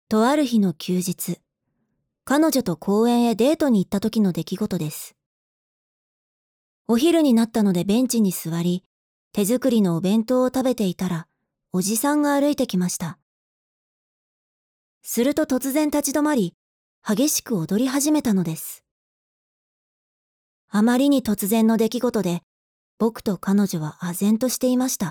とある日の休日、彼女と公園へデートに行った時の出来事です。お昼になったのでベンチに座り、手作りのお弁当を食べていたら、おじさんが歩いてきました。すると突然立ち止まり、激しく踊り始めたのです。あまりに突然の出来事で、僕と彼女は唖然としていました。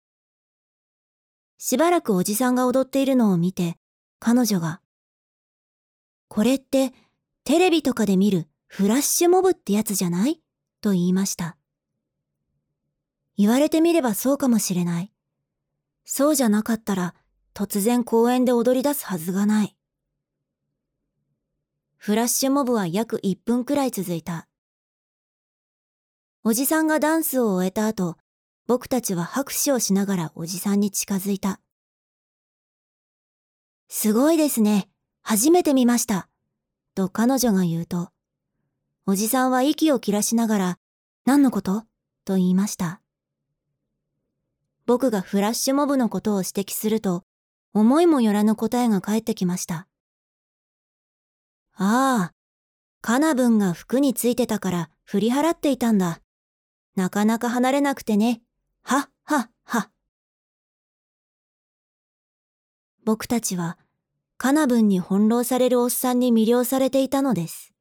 しばらくおじさんが踊っているのを見て、彼女が、これってテレビとかで見るフラッシュモブってやつじゃない？と言いました。言われてみればそうかもしれない。そうじゃなかったら突然公園で踊り出すはずがない。フラッシュモブは約1分くらい続いた。おじさんがダンスを終えた後、僕たちは拍手をしながらおじさんに近づいた。すごいですね。初めて見ました。と彼女が言うと、おじさんは息を切らしながら、何のこと？と言いました。僕がフラッシュモブのことを指摘すると、思いもよらぬ答えが返ってきました。ああ、カナブンが服についてたから振り払っていたんだ。なかなか離れなくてね。はっはっは。僕たちはカナブンに翻弄されるおっさんに魅了されていたのです。